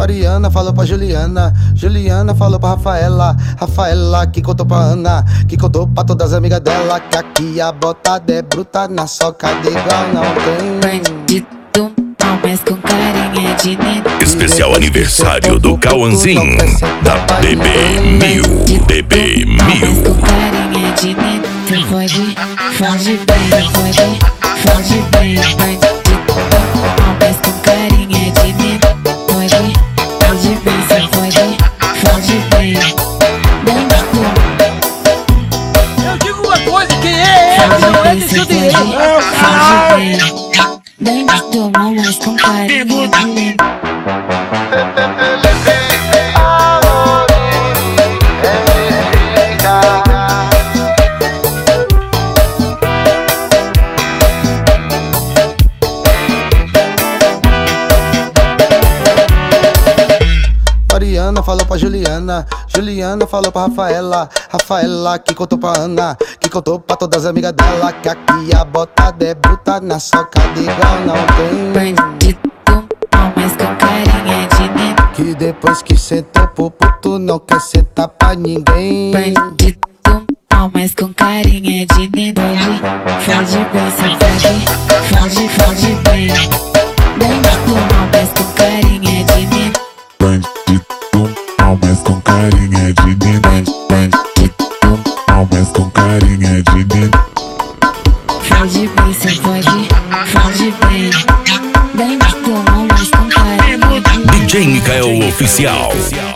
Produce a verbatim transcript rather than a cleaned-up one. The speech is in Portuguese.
Mariana falou pra Juliana, Juliana falou pra Rafaela, Rafaela que contou pra Ana, que contou pra todas as amigas dela, que aqui a botada é bruta, na socada igual não tem. Bandido mal, mas com carinha de neném. Especial aniversário do Cauãzinho, da B B mil, B B mil. Com carinha de neném. Tu pode, foge bem, pode, foge bem. Bandido mal, mas com carinha de neném. Pode, foge bem, cê pode, foge bem. Bandido. Eu digo uma coisa, quem é ela não é desse direito. Foge bem. Bandido mal, mas com carinha de neném. Mariana falou pra Juliana, Juliana falou pra Rafaela, Rafaela que contou pra Ana, que contou pra todas as amigas dela, que aqui a botada é bruta, na socada igual não tem. Bandido mal, mas com carinha de neném. Que depois que sentou pro puto não quer sentar pra ninguém. Bandido mal, mas com carinha de neném. Foge bem, cê pode, foge, foge bem. Bandido mal, mas com carinha de neném. Bandido mal, mas com carinha de neném. Bandido mal, mas com carinha de neném. Foge bem, cê pode, foge bem. Bandido mal, mas com carinha de neném. D J Mikael Oficial.